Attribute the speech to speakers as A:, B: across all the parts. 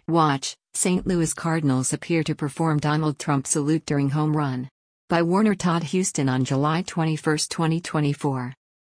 A: Watch, St. Louis Cardinals appear to perform Donald Trump salute during home run. By Warner Todd Huston on July 21, 2024.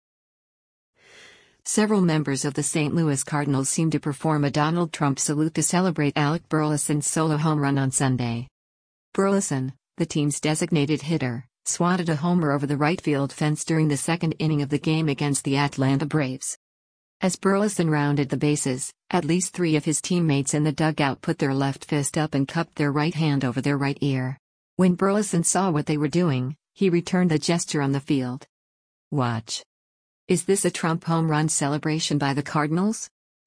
A: Several members of the St. Louis Cardinals seem to perform a Donald Trump salute to celebrate Alec Burleson's solo home run on Sunday. Burleson, the team's designated hitter, swatted a homer over the right field fence during the second inning of the game against the Atlanta Braves. As Burleson rounded the bases, at least three of his teammates in the dugout put their left fist up and cupped their right hand over their right ear. When Burleson saw what they were doing, he returned the gesture on the field. Watch. Is this a Trump home run celebration by the Cardinals?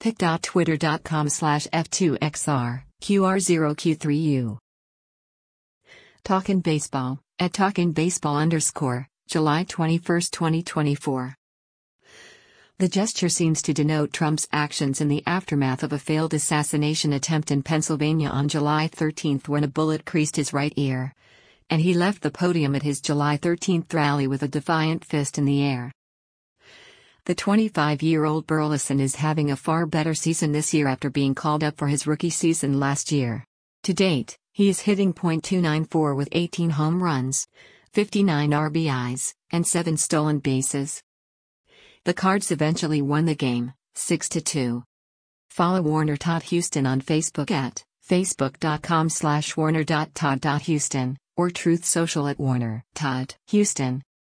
A: pic.twitter.com/F2XR, QR0Q3U. Talkin' Baseball, at @TalkinBaseball_, July 21, 2024. The gesture seems to denote Trump's actions in the aftermath of a failed assassination attempt in Pennsylvania on July 13 when a bullet creased his right ear. And he left the podium at his July 13 rally with a defiant fist in the air. The 25-year-old Burleson is having a far better season this year after being called up for his rookie season last year. To date, he is hitting .294 with 18 home runs, 59 RBIs, and 7 stolen bases. The Cards eventually won the game, 6-2. Follow Warner Todd Huston on Facebook at facebook.com/warner.todd.huston or Truth Social at Warner Todd Huston.